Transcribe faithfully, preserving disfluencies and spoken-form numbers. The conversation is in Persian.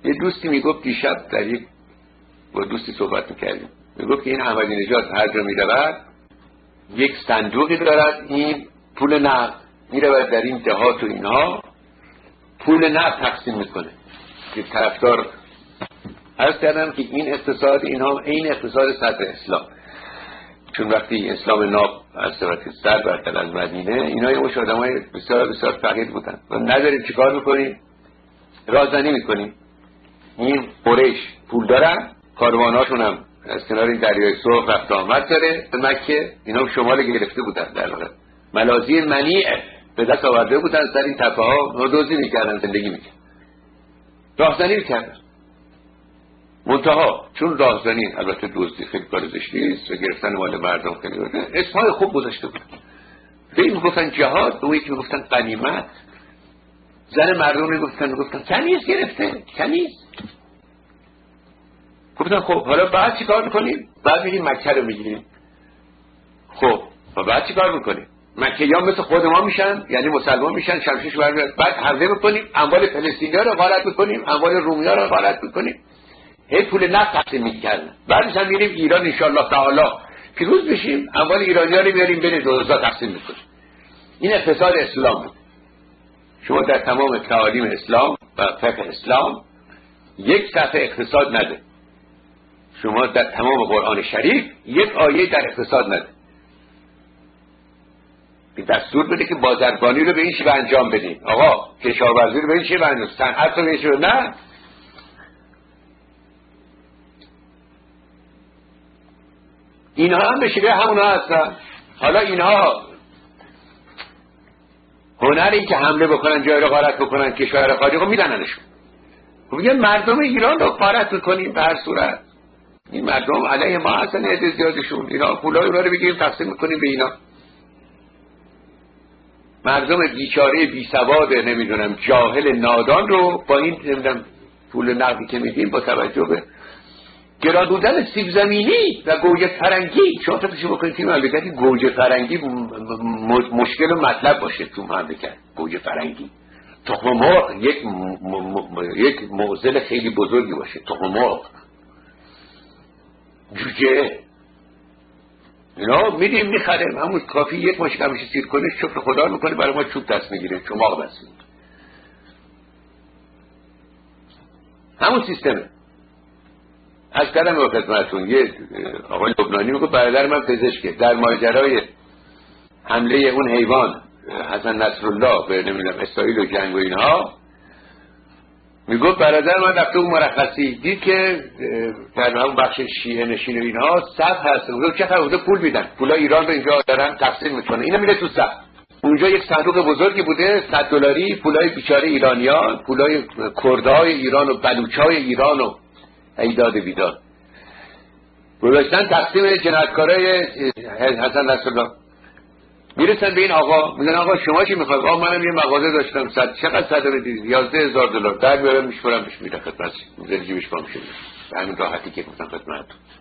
یه دوستی میگفت دیشب در یک با دوستی صحبت میکردیم، میگفت که این احمدی نژاد هر جا میرود یک صندوقی دارد، این پول نقد میرود در این دهات و اینها پول نقد تقسیم میکنه که طرفدار. عرض کردم که این اقتصاد اینها این اقتصاد سطح اسلام، چون وقتی اسلام ناب از طرف سر برتر از مدینه، اینا یه مش آدمای بسیار بسیار فقیر بودن و نداریم چیکار میکنیم؟ رازنی میکنیم. این قریش پول دارن، کارواناشون هم از کنار این دریای سرخ رفت آمد داره به مکه، اینا شمال گرفته بودن، در واقع ملازی منیعه به دست آورده بودن، سر این تپه ها دوزی میکردن، زندگی میکردن، راهزنی میکردن. منتها چون راهزنی البته دزدی خیلی کار زشتی است و گرفتن مال مردم خیلی اسمای خوب گذاشته بود. به این میگفتن جهاد، به اون یکی میگفتن غنیمت. زن مردم میگفتن میگفتن کنیز گرفته، کنیز. گفتن خب حالا بعد چی کار میکنیم؟ بعد میریم مکه رو میگیریم. خب و بعد چی کار میکنیم؟ مکه یا مثل خود ما میشن، یعنی مسلمان میشن، شمشیش برمیاد، بعد حمله میکنیم، اموال فلسطینی‌ها رو غارت میکنیم، اموال رومی‌ها رو غارت میکنیم. هی پول نفت تقسیم میکردن. بعدش هم میریم ایران ان شاء الله تعالی پیروز بشیم، اموال ایرانی‌ها رو میاریم بین دوزار تقسیم میکنیم. این اقتصاد اسلام بود. شما در تمام تعالیم اسلام و فقه اسلام یک صفحه اقتصاد نده. شما در تمام قرآن شریف یک آیه در اقتصاد نده. دستور بده که بازرگانی رو به این شیوه انجام بدین، آقا کشاورزی رو به این شیوه انجام، صنعت رو به این شیوه. نه، اینها هم به شیوه همونها هستن. حالا اینها هنری که حمله بکنن، جای رو غارت بکنن، کشور خارجی رو میدننشون. خب میگن مردم ایران رو غارت میکنیم به هر صورت. این مردم علیه ما هستن، عده زیادشون، اینا پولای رو بگیریم تقسیم میکنیم به اینا. مردم بیچاره بیسواد نمیدونم جاهل نادان رو با این نمیدونم پول نقدی که میدیم، با توجه به گران بودن سیب زمینی و گوجه فرنگی، شما فکرشو بکنید که مملکتی گوجه فرنگی مشکل و مطلب باشه تو مملکت. گوجه فرنگی، تخم مرغ یک م... م... یک معضل خیلی بزرگی باشه. تخم مرغ، جوجه، اینا میدیم میخریم، همون کافی یک ماش کمیش سیر کنه، شکر خدا میکنه، برای ما چوب دست میگیره، چماق دست میگیره. همون سیستمه. از کلمه و خدمتون یه آقای لبنانی میگه برادر من پزشکه، در ماجرای حمله اون حیوان حسن نصرالله به نمیدونم اسرائیل و جنگ و اینها، میگفت برادر من رفته اون مرخصی دید که در اون بخش شیعه نشین و اینها صف هست، میگه چه خبره؟ پول میدن، پولا ایران به اینجا دارن تقسیم میکنه، اینا میره تو صف. اونجا یک صندوق بزرگی بوده، صد دلاری، پولای بیچاره ایرانیان، پولای کردهای ایران و بلوچای ایران و ایداد بیداد گذاشتن تقسیم جنایتکارای حسن نصرالله. میرسن به این آقا، میگن آقا شما چی میخواید؟ آقا منم یه مغازه داشتم، صد چقدر صد بدید؟ یازده هزار دلار. در میارم میشورم بهش میره خدمت، میذاری جیبش پا میشه. به همین راحتی که گفتم خدمتتون.